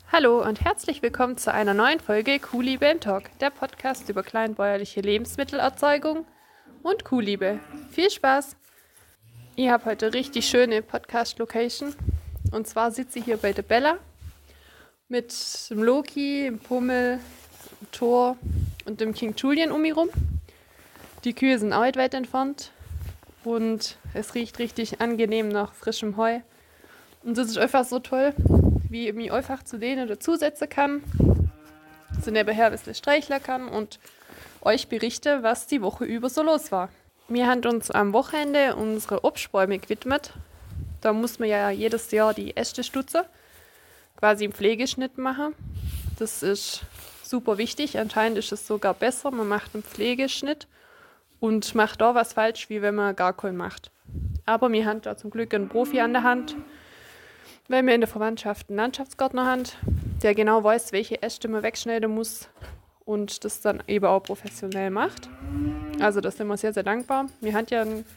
Hallo und herzlich willkommen zu einer neuen Folge Kuhliebe im Talk, der Podcast über kleinbäuerliche Lebensmittelerzeugung und Kuhliebe. Viel Spaß! Ich habe heute richtig schöne Podcast-Location und zwar sitze ich hier bei der Bella mit dem Loki, dem Pummel, dem Thor und dem King Julian um mich rum. Die Kühe sind auch weit entfernt und es riecht richtig angenehm nach frischem Heu. Und das ist einfach so toll, wie ich mich einfach zu denen dazusetzen kann, so nebenher ein bisschen streicheln kann und euch berichte, was die Woche über so los war. Wir haben uns am Wochenende unsere Obstbäume gewidmet. Da muss man ja jedes Jahr die Äste stutzen, quasi im Pflegeschnitt machen. Das ist super wichtig. Anscheinend ist es sogar besser, man macht einen Pflegeschnitt und macht da was falsch, wie wenn man gar keinen macht. Aber wir haben da zum Glück einen Profi an der Hand, weil wir in der Verwandtschaft einen Landschaftsgärtner haben, der genau weiß, welche Äste man wegschneiden muss und das dann eben auch professionell macht. Also da sind wir sehr, sehr dankbar. Wir haben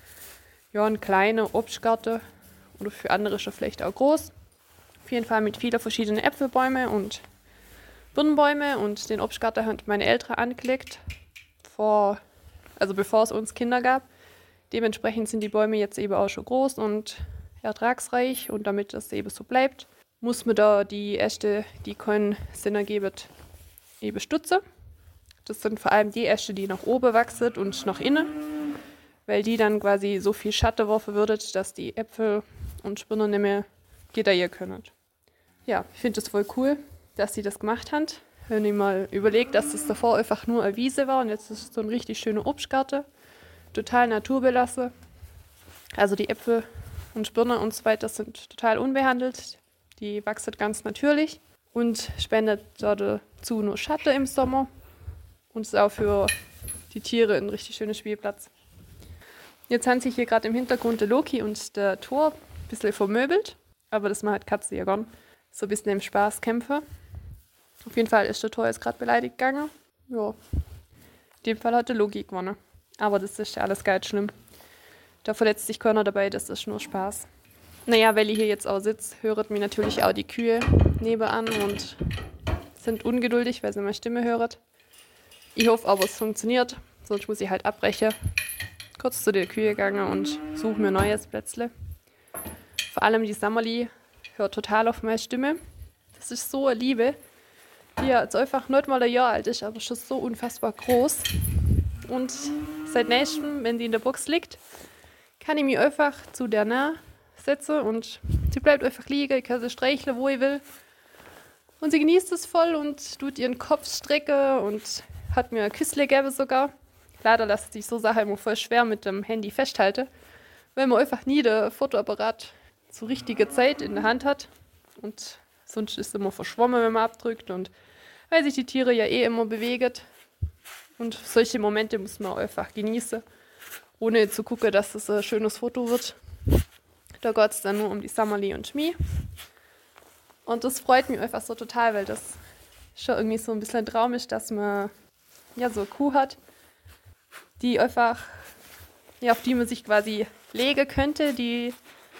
ja einen kleinen Obstgarten oder für andere schon vielleicht auch groß. Auf jeden Fall mit vielen verschiedenen Äpfelbäumen und Birnenbäume und den Obstgarten haben meine Eltern angelegt, bevor es uns Kinder gab. Dementsprechend sind die Bäume jetzt eben auch schon groß und ertragsreich und damit das eben so bleibt, muss man da die Äste, die keinen Sinn ergeben, eben stutzen. Das sind vor allem die Äste, die nach oben wachsen und nach innen, weil die dann quasi so viel Schatten werfen würden, dass die Äpfel und Birnen nicht mehr gedeihen können. Ja, ich finde das voll cool, dass sie das gemacht haben. Wenn ich mal überlege, dass das davor einfach nur eine Wiese war und jetzt ist es so ein richtig schöner Obstgarten, total naturbelassen. Also die Äpfel und Birnen und so weiter sind total unbehandelt. Die wachsen ganz natürlich und spendet dazu nur Schatten im Sommer und ist auch für die Tiere ein richtig schöner Spielplatz. Jetzt haben sich hier gerade im Hintergrund der Loki und der Thor ein bisschen vermöbelt, aber das macht Katze ja gern. So ein bisschen im Spaß kämpfen. Auf jeden Fall ist der Thor jetzt gerade beleidigt gegangen. Ja, in dem Fall hat der Loki gewonnen. Aber das ist ja alles gar nicht schlimm. Da verletzt sich keiner dabei, das ist nur Spaß. Naja, weil ich hier jetzt auch sitze, höret mir natürlich auch die Kühe nebenan und sind ungeduldig, weil sie meine Stimme höret. Ich hoffe aber, es funktioniert, sonst muss ich halt abbrechen. Kurz zu den Kühe gegangen und suche mir ein neues Plätzle. Vor allem die Sammerli hört total auf meine Stimme. Das ist so eine Liebe, die ja jetzt einfach nicht mal ein Jahr alt ist, aber schon so unfassbar groß. Und seit nächstem, wenn die in der Box liegt, kann ich mich einfach zu der nah setzen und sie bleibt einfach liegen, ich kann sie streicheln, wo ich will. Und sie genießt es voll und tut ihren Kopf strecken und hat mir ein Küssle gegeben sogar. Leider lässt sich so Sachen immer voll schwer mit dem Handy festhalten, weil man einfach nie den Fotoapparat zur richtigen Zeit in der Hand hat. Und sonst ist es immer verschwommen, wenn man abdrückt und weil sich die Tiere ja eh immer bewegen. Und solche Momente muss man einfach genießen, ohne zu gucken, dass es ein schönes Foto wird. Da geht es dann nur um die Sammerli und mich. Und das freut mich einfach so total, weil das schon irgendwie so ein bisschen ein Traum ist, dass man ja so eine Kuh hat, die einfach, ja, auf die man sich quasi legen könnte, die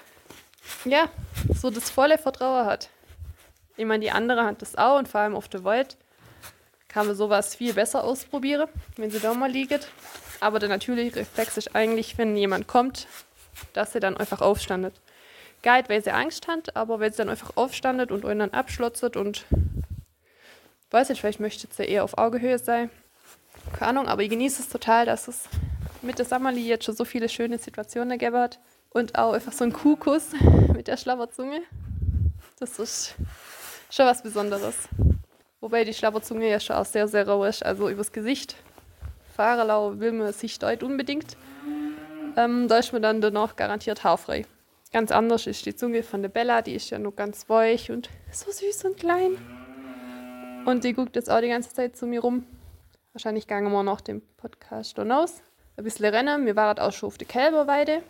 ja so das volle Vertrauen hat. Ich meine, die andere hat das auch und vor allem auf der Wald kann man sowas viel besser ausprobieren, wenn sie da mal liegt. Aber der natürliche Reflex ist eigentlich, wenn jemand kommt, dass sie dann einfach aufstandet. Gar nicht, weil sie Angst hat, aber weil sie dann einfach aufstandet und euch dann abschlotzet und weiß nicht, vielleicht möchte sie eher auf Augenhöhe sein. Keine Ahnung, aber ich genieße es total, dass es mit der Sammerli jetzt schon so viele schöne Situationen gegeben hat. Und auch einfach so ein Kuhkuss mit der Schlabberzunge. Das ist schon was Besonderes. Wobei die Schlabberzunge ja schon auch sehr, sehr rau ist. Also übers Gesicht. Fahrerlau will man sich dort unbedingt. Da ist man dann danach garantiert haarfrei. Ganz anders ist die Zunge von der Bella, die ist ja nur ganz weich und so süß und klein. Und die guckt jetzt auch die ganze Zeit zu mir rum. Wahrscheinlich gehen wir nach dem Podcast dann aus. Ein bisschen rennen. Wir waren auch schon auf der Kälberweide.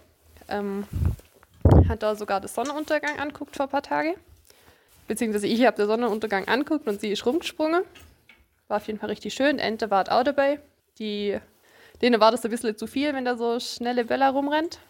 Hat da sogar den Sonnenuntergang anguckt vor ein paar Tagen. Beziehungsweise ich habe den Sonnenuntergang anguckt und sie ist rumgesprungen. War auf jeden Fall richtig schön. Die Ente war auch dabei. Denen war das ein bisschen zu viel, wenn da so schnelle Bella rumrennt.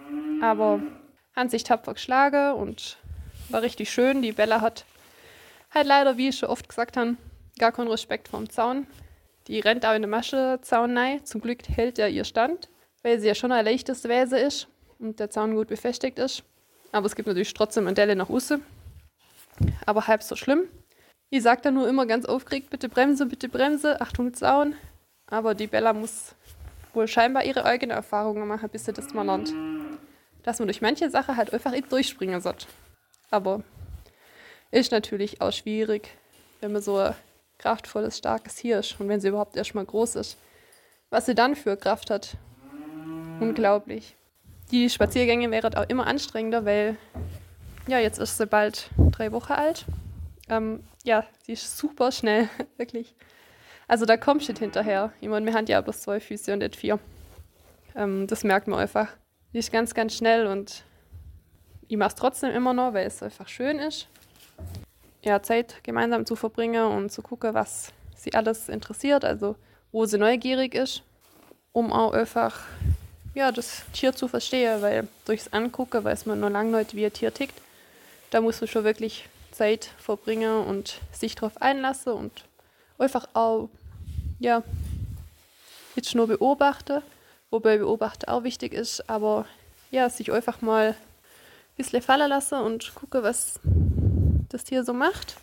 Aber haben sich tapfer geschlagen und war richtig schön. Die Bella hat Halt leider, wie ich schon oft gesagt habe, gar keinen Respekt vorm Zaun. Die rennt auch in den Maschenzaun rein. Zum Glück hält er ihr Stand, weil sie ja schon ein leichtes Wesen ist und der Zaun gut befestigt ist. Aber es gibt natürlich trotzdem eine Delle nach außen. Aber halb so schlimm. Ich sage dann nur immer ganz aufgeregt, bitte Bremse, Achtung Zaun. Aber die Bella muss wohl scheinbar ihre eigene Erfahrungen machen, bis sie das mal lernt. Dass man durch manche Sachen halt einfach nicht durchspringen sollte. Aber ist natürlich auch schwierig, wenn man so ein kraftvolles, starkes Tier ist und wenn sie überhaupt erstmal groß ist. Was sie dann für Kraft hat, unglaublich. Die Spaziergänge wären auch immer anstrengender, weil ja, jetzt ist sie bald 3 Wochen alt. Ja, sie ist super schnell, wirklich. Also da kommst du nicht hinterher. Ich meine, wir haben ja bloß 2 Füße und nicht 4. Das merkt man einfach. Die ist ganz, ganz schnell und ich mache es trotzdem immer noch, weil es einfach schön ist. Ja, Zeit gemeinsam zu verbringen und zu gucken, was sie alles interessiert, also wo sie neugierig ist, um auch einfach ja, das Tier zu verstehen, weil durchs Angucken weiß man noch lange nicht, wie ein Tier tickt. Da muss man schon wirklich Zeit verbringen und sich darauf einlassen und einfach auch, ja, jetzt nur beobachten, wobei beobachten auch wichtig ist, aber ja, sich einfach mal ein bisschen fallen lassen und gucken, was das Tier so macht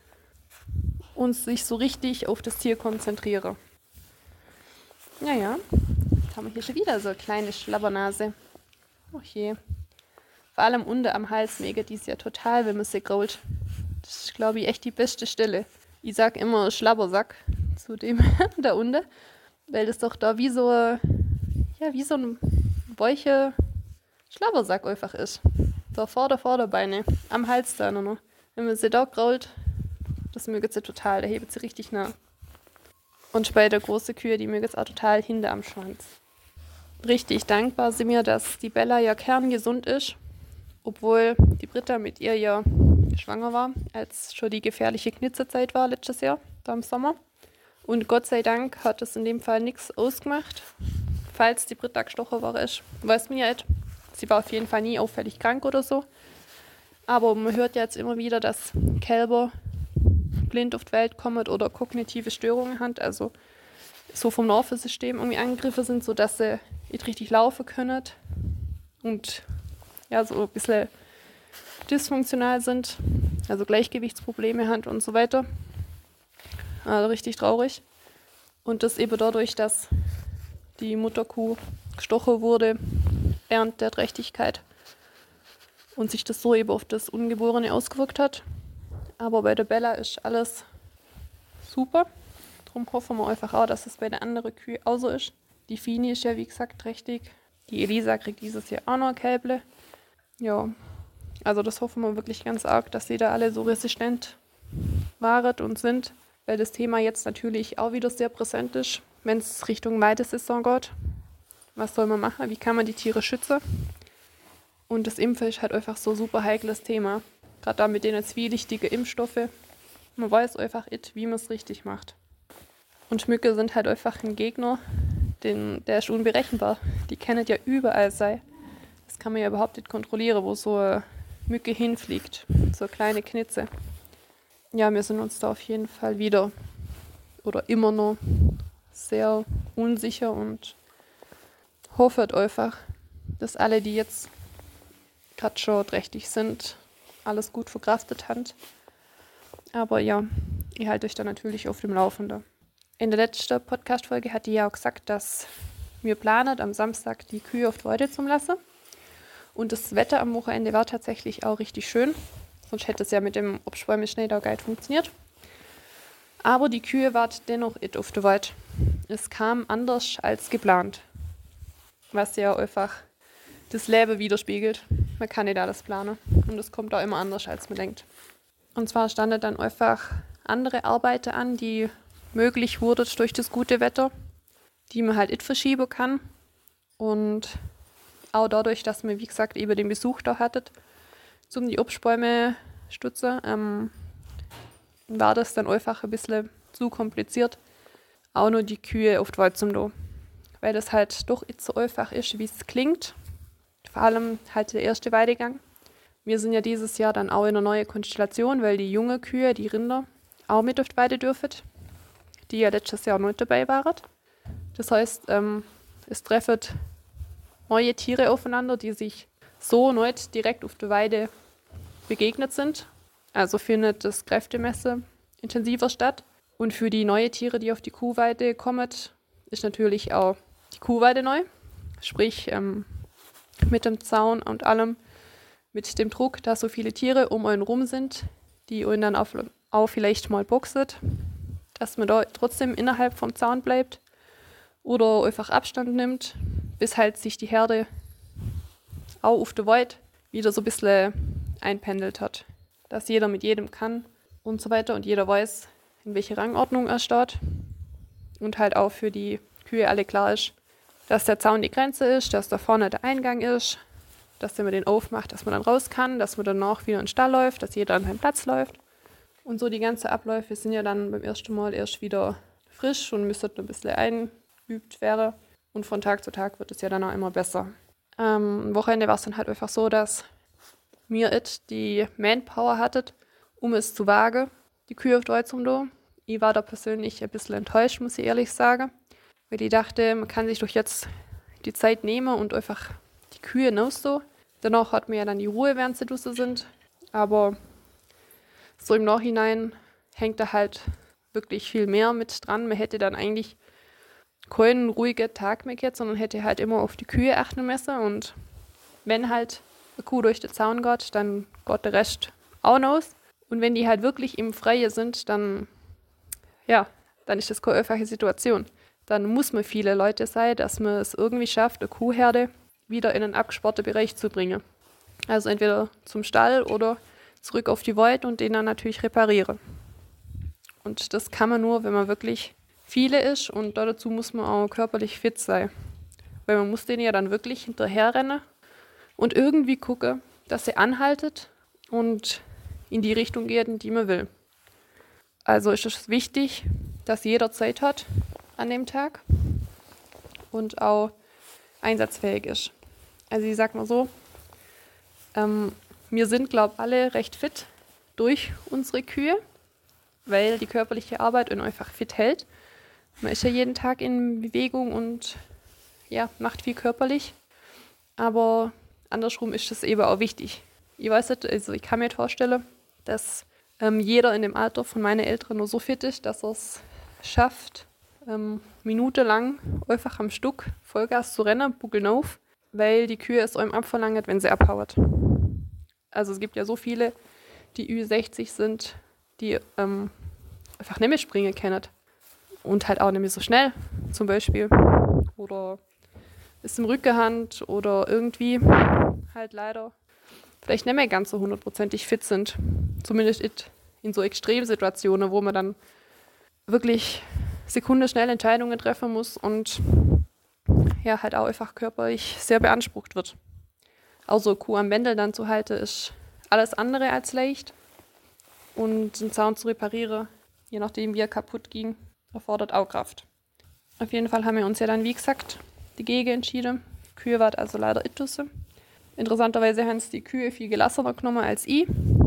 und sich so richtig auf das Tier konzentrieren. Naja, jetzt haben wir hier schon wieder so eine kleine Schlabbernase. Oh je. Vor allem unten am Hals mega die ist ja total, wenn man sie grault. Das ist, glaube ich, echt die beste Stelle. Ich sag immer Schlabbersack zu dem da unten, weil das doch da wie so ein weicher Schlabbersack einfach ist. Da Vorderbeine, am Hals da noch. Wenn man sie da grault, das mögen sie total, da hebt sie richtig nah. Und bei der großen Kühe, die mögen es auch total hinter am Schwanz. Richtig dankbar sind mir, dass die Bella ja kerngesund ist, obwohl die Britta mit ihr ja schwanger war, als schon die gefährliche Knitzezeit war letztes Jahr, da im Sommer. Und Gott sei Dank hat es in dem Fall nichts ausgemacht, falls die Britta gestochen war, weiß man ja nicht. Sie war auf jeden Fall nie auffällig krank oder so. Aber man hört ja jetzt immer wieder, dass Kälber blind auf die Welt kommen oder kognitive Störungen haben, also so vom Nervensystem irgendwie angegriffen sind, sodass sie nicht richtig laufen können und ja, so ein bisschen dysfunktional sind, also Gleichgewichtsprobleme haben und so weiter. Also richtig traurig. Und das eben dadurch, dass die Mutterkuh gestochen wurde während der Trächtigkeit und sich das so eben auf das Ungeborene ausgewirkt hat. Aber bei der Bella ist alles super. Darum hoffen wir einfach auch, dass es bei der anderen Kühe auch so ist. Die Fini ist ja wie gesagt trächtig. Die Elisa kriegt dieses Jahr auch noch ein Kälble. Ja, also das hoffen wir wirklich ganz arg, dass sie da alle so resistent waren und sind. Weil das Thema jetzt natürlich auch wieder sehr präsent ist, wenn es Richtung Weidesaison geht. Was soll man machen? Wie kann man die Tiere schützen? Und das Impfen ist halt einfach so ein super heikles Thema. Gerade da mit den zwielichtigen Impfstoffen. Man weiß einfach nicht, wie man es richtig macht. Und Mücke sind halt einfach ein Gegner, der ist unberechenbar. Die kennen ja überall sein. Das kann man ja überhaupt nicht kontrollieren, wo so eine Mücke hinfliegt. So eine kleine Knitze. Ja, wir sind uns da auf jeden Fall wieder oder immer noch sehr unsicher und hoffen einfach, dass alle, die jetzt gerade schon trächtig sind, alles gut verkraftet haben. Aber ja, ich halte euch da natürlich auf dem Laufenden. In der letzten Podcast-Folge hatte ich ja auch gesagt, dass wir planen, am Samstag die Kühe auf die Weide zu lassen. Und das Wetter am Wochenende war tatsächlich auch richtig schön. Sonst hätte es ja mit dem Obstbäume-Schnee da geil funktioniert. Aber die Kühe waren dennoch nicht auf der Weide. Es kam anders als geplant. Was ja einfach das Leben widerspiegelt. Man kann nicht alles planen. Und es kommt auch immer anders, als man denkt. Und zwar standen dann einfach andere Arbeiten an, die möglich wurden durch das gute Wetter, die man halt nicht verschieben kann. Und auch dadurch, dass man, wie gesagt, eben den Besuch da hattet, zum die Obstbäume stutzen, war das dann einfach ein bisschen zu kompliziert, auch nur die Kühe auf die Weide zum do. Weil das halt doch nicht so einfach ist, wie es klingt. Vor allem halt der erste Weidegang. Wir sind ja dieses Jahr dann auch in einer neuen Konstellation, weil die junge Kühe, die Rinder, auch mit auf die Weide dürfen, die ja letztes Jahr nicht dabei waren. Das heißt, es treffen neue Tiere aufeinander, die sich so nicht direkt auf der Weide begegnet sind. Also findet das Kräftemessen intensiver statt. Und für die neuen Tiere, die auf die Kuhweide kommen, ist natürlich auch die Kuhweide neu. Sprich, mit dem Zaun und allem, mit dem Druck, dass so viele Tiere um einen rum sind, die einen dann auch vielleicht mal boxen, dass man da trotzdem innerhalb vom Zaun bleibt oder einfach Abstand nimmt, bis halt sich die Herde auch auf der Weide wieder so ein bisschen einpendelt hat. Dass jeder mit jedem kann und so weiter und jeder weiß, in welche Rangordnung er steht. Und halt auch für die Kühe alle klar ist, dass der Zaun die Grenze ist, dass da vorne der Eingang ist, dass wenn man den aufmacht, dass man dann raus kann, dass man danach wieder in den Stall läuft, dass jeder an seinen Platz läuft. Und so die ganzen Abläufe sind ja dann beim ersten Mal erst wieder frisch und müssen ein bisschen eingeübt werden. Und von Tag zu Tag wird es ja dann auch immer besser. Am Wochenende war es dann halt einfach so, dass mir die Manpower hattet, um es zu wagen, die Kühe auf die Weide zu tun. Ich war da persönlich ein bisschen enttäuscht, muss ich ehrlich sagen. Weil ich dachte, man kann sich doch jetzt die Zeit nehmen und einfach die Kühe so. Danach hat man ja dann die Ruhe, während sie draußen sind. Aber so im Nachhinein hängt da halt wirklich viel mehr mit dran. Man hätte dann eigentlich keinen ruhigen Tag mehr gehabt, sondern hätte halt immer auf die Kühe achten müssen. Und wenn halt eine Kuh durch den Zaun geht, dann geht der Rest auch noch. Und wenn die halt wirklich im Freien sind, dann ist das keine einfache Situation. Dann muss man viele Leute sein, dass man es irgendwie schafft, eine Kuhherde wieder in einen abgesperrten Bereich zu bringen. Also entweder zum Stall oder zurück auf die Weide und den dann natürlich reparieren. Und das kann man nur, wenn man wirklich viele ist und dazu muss man auch körperlich fit sein. Weil man muss denen ja dann wirklich hinterherrennen und irgendwie gucken, dass sie anhaltet und in die Richtung geht, in die man will. Also ist es wichtig, dass jeder Zeit hat an dem Tag und auch einsatzfähig ist. Also ich sag mal so, wir sind, glaube ich, alle recht fit durch unsere Kühe, weil die körperliche Arbeit uns einfach fit hält. Man ist ja jeden Tag in Bewegung und macht viel körperlich. Aber andersrum ist es eben auch wichtig. Ich weiß nicht, also ich kann mir vorstellen, dass jeder in dem Alter von meinen Eltern nur so fit ist, dass er es schafft, minutenlang einfach am Stück Vollgas zu rennen, buckeln auf, weil die Kühe es einem abverlangt, wenn sie abhaut. Also es gibt ja so viele, die Ü60 sind, die einfach nicht mehr springen können. Und halt auch nicht mehr so schnell, zum Beispiel. Oder ist im Rückenhand oder irgendwie halt leider vielleicht nicht mehr ganz so 100%ig fit sind. Zumindest in so Extremsituationen, wo man dann wirklich sekundenschnell Entscheidungen treffen muss und halt auch einfach körperlich sehr beansprucht wird. Also Kuh am Bändel dann zu halten, ist alles andere als leicht. Und den Zaun zu reparieren, je nachdem wie er kaputt ging, erfordert auch Kraft. Auf jeden Fall haben wir uns ja dann, wie gesagt, dagegen entschieden. Die Kühe waren also leider Itusse. Interessanterweise haben es die Kühe viel gelassener genommen als ich.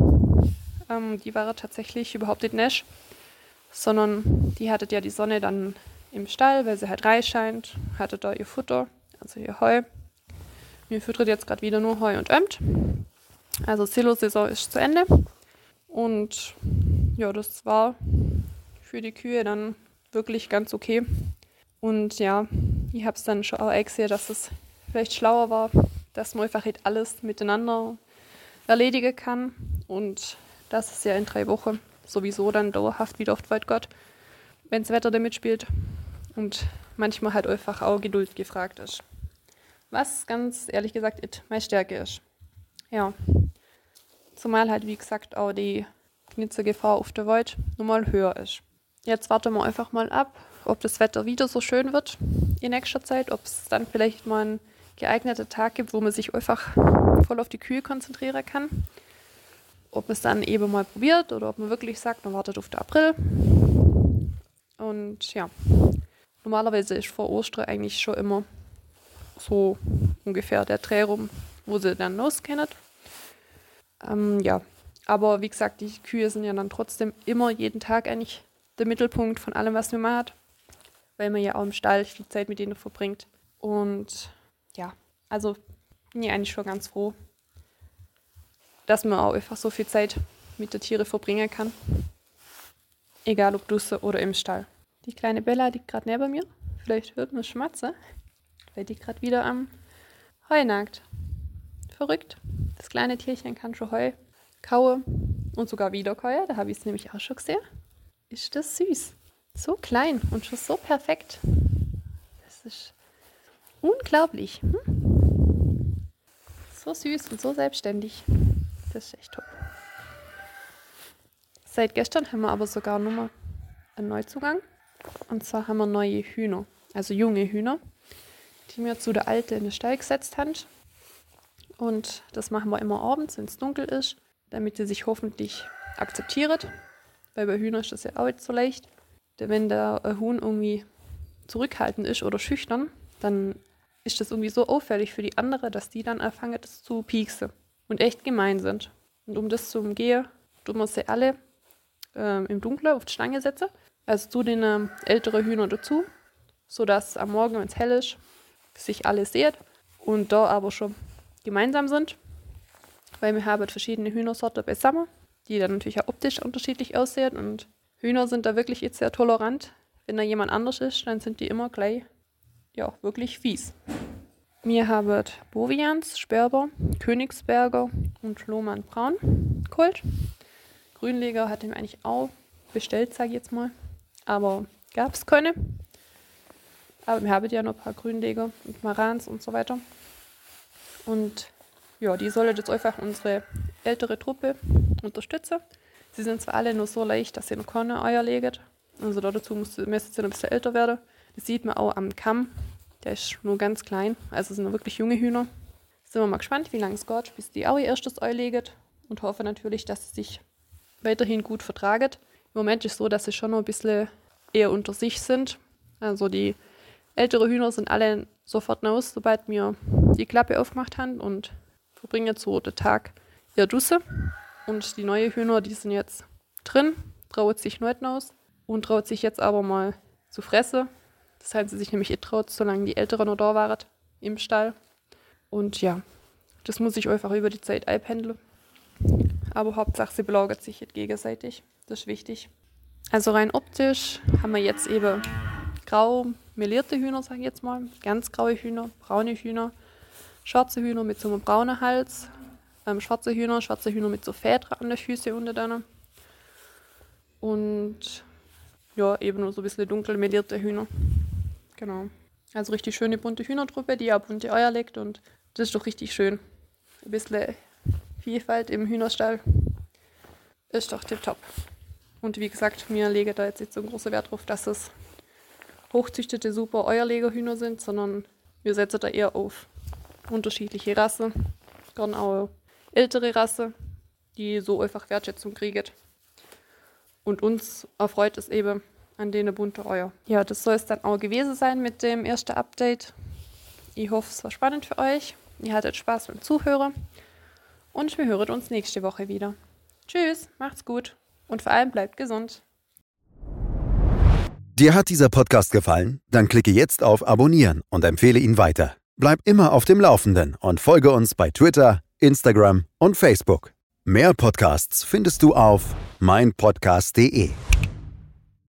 Die waren tatsächlich überhaupt nicht nasch, sondern die hatte ja die Sonne dann im Stall, weil sie halt reich scheint, hatte da ihr Futter, also ihr Heu. Mir füttert jetzt gerade wieder nur Heu und Ömt. Also Silo-Saison ist zu Ende. Und ja, das war für die Kühe dann wirklich ganz okay. Und ja, ich habe es dann schon auch gesehen, dass es vielleicht schlauer war, dass man einfach nicht alles miteinander erledigen kann. Und dass es ja in 3 Wochen sowieso dann dauerhaft wieder auf die Weide geht, wenn das Wetter da mitspielt. Und manchmal halt einfach auch Geduld gefragt ist. Was ganz ehrlich gesagt meine Stärke ist. Ja. Zumal halt, wie gesagt, auch die Knitzegefahr auf der Weide normal höher ist. Jetzt warten wir einfach mal ab, ob das Wetter wieder so schön wird in nächster Zeit, ob es dann vielleicht mal einen geeigneten Tag gibt, wo man sich einfach voll auf die Kühe konzentrieren kann. Ob es dann eben mal probiert oder ob man wirklich sagt, man wartet auf den April. Und ja, normalerweise ist vor Ostern eigentlich schon immer so ungefähr der Dreh rum, wo sie dann loskennen. Ja, aber wie gesagt, die Kühe sind ja dann trotzdem immer jeden Tag eigentlich der Mittelpunkt von allem, was man hat, weil man ja auch im Stall viel Zeit mit denen verbringt. Und ja, also bin ich eigentlich schon ganz froh, dass man auch einfach so viel Zeit mit den Tieren verbringen kann. Egal ob draußen oder im Stall. Die kleine Bella liegt gerade neben mir. Vielleicht hört man Schmatze, weil die gerade wieder am Heu nagt. Verrückt. Das kleine Tierchen kann schon Heu kauen und sogar wiederkäuen. Da habe ich es nämlich auch schon gesehen. Ist das süß. So klein und schon so perfekt. Das ist unglaublich. So süß und so selbstständig. Das ist echt top. Seit gestern haben wir aber sogar nochmal einen Neuzugang. Und zwar haben wir neue Hühner, also junge Hühner, die wir zu der Alten in den Stall gesetzt haben. Und das machen wir immer abends, wenn es dunkel ist, damit sie sich hoffentlich akzeptiert. Weil bei Hühnern ist das ja auch nicht so leicht. Denn wenn der Huhn irgendwie zurückhaltend ist oder schüchtern, dann ist das irgendwie so auffällig für die anderen, dass die dann anfangen, das zu pieksen und echt gemein sind. Und um das zu umgehen, tun wir sie alle im Dunkeln auf die Stange setzen. Also zu den älteren Hühnern dazu, sodass am Morgen, wenn es hell ist, sich alle sehen und da aber schon gemeinsam sind. Weil wir haben verschiedene Hühnersorten beisammen, die dann natürlich auch optisch unterschiedlich aussehen. Und Hühner sind da wirklich jetzt sehr tolerant. Wenn da jemand anders ist, dann sind die immer gleich, ja, wirklich fies. Wir haben Bovians, Sperber, Königsberger und Lohmann Braun geholt. Grünleger hatte ich mir eigentlich auch bestellt, sage ich jetzt mal. Aber gab es keine. Aber wir haben ja noch ein paar Grünleger und Marans und so weiter. Und ja, die sollen jetzt einfach unsere ältere Truppe unterstützen. Sie sind zwar alle nur so leicht, dass sie noch keine Eier legen. Also dazu müssen sie noch ein bisschen älter werden. Das sieht man auch am Kamm. Der ist nur ganz klein. Also sind noch wirklich junge Hühner. Sind wir mal gespannt, wie lange es geht, bis die auch ihr erstes Ei legen. Und hoffe natürlich, dass sie sich weiterhin gut vertragen. Im Moment ist es so, dass sie schon noch ein bisschen eher unter sich sind. Also die ältere Hühner sind alle sofort raus, sobald wir die Klappe aufgemacht haben und verbringen so den Tag eher Dusse. Und die neuen Hühner, die sind jetzt drin, traut sich nicht raus und traut sich jetzt aber mal zu fressen. Das haben sie sich nämlich getraut, solange die Älteren noch da waren im Stall. Und ja, das muss ich einfach über die Zeit einpendeln. Aber Hauptsache, sie belagert sich jetzt gegenseitig. Das ist wichtig. Also rein optisch haben wir jetzt eben grau melierte Hühner, sage ich jetzt mal. Ganz graue Hühner, braune Hühner, schwarze Hühner mit so einem braunen Hals, schwarze Hühner mit so Federn an den Füßen unter denen. Und ja, eben nur so ein bisschen dunkel melierte Hühner. Genau. Also richtig schöne bunte Hühnertruppe, die auch bunte Eier legt und das ist doch richtig schön. Ein bisschen Vielfalt im Hühnerstall ist doch tipptopp. Und wie gesagt, wir legen da jetzt nicht so einen großen Wert drauf, dass es hochzüchtete, super Eierlegerhühner sind, sondern wir setzen da eher auf unterschiedliche Rassen, gerne auch ältere Rasse, die so einfach Wertschätzung kriegen. Und uns erfreut es eben an denen bunte Eier. Ja, das soll es dann auch gewesen sein mit dem ersten Update. Ich hoffe, es war spannend für euch. Ihr hattet Spaß beim Zuhören. Und wir hören uns nächste Woche wieder. Tschüss, macht's gut und vor allem bleibt gesund. Dir hat dieser Podcast gefallen? Dann klicke jetzt auf Abonnieren und empfehle ihn weiter. Bleib immer auf dem Laufenden und folge uns bei Twitter, Instagram und Facebook. Mehr Podcasts findest du auf meinpodcast.de.